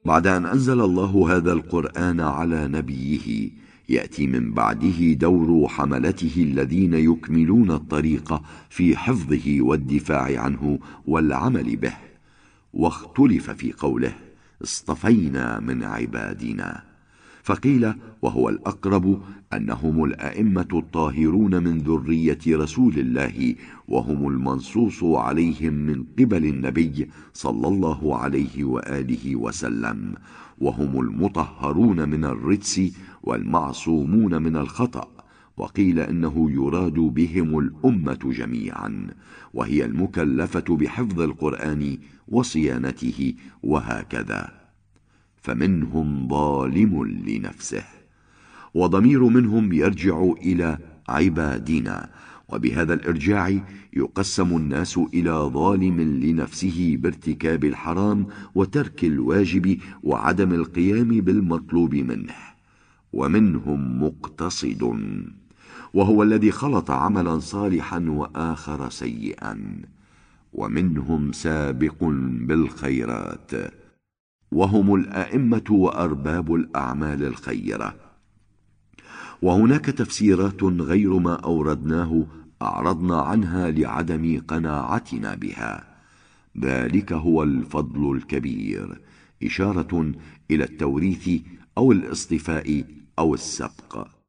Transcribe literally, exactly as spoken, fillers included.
بعد أن أنزل الله هذا القرآن على نبيه، يأتي من بعده دور حملته الذين يكملون الطريق في حفظه والدفاع عنه والعمل به. واختلف في قوله اصطفينا من عبادنا، فقيل وهو الأقرب أنهم الأئمة الطاهرون من ذرية رسول الله، وهم المنصوص عليهم من قبل النبي صلى الله عليه وآله وسلم، وهم المطهرون من الرجس والمعصومون من الخطأ. وقيل إنه يراد بهم الأمة جميعا، وهي المكلفة بحفظ القرآن وصيانته، وهكذا. فمنهم ظالم لنفسه، وضمير منهم يرجع إلى عبادنا، وبهذا الإرجاع يقسم الناس إلى ظالم لنفسه بارتكاب الحرام وترك الواجب وعدم القيام بالمطلوب منه، ومنهم مقتصد، وهو الذي خلط عملا صالحا وآخر سيئا، ومنهم سابق بالخيرات، وهم الأئمة وأرباب الأعمال الخيرة. وهناك تفسيرات غير ما أوردناه أعرضنا عنها لعدم قناعتنا بها. ذلك هو الفضل الكبير، إشارة إلى التوريث أو الاصطفاء أو السبق.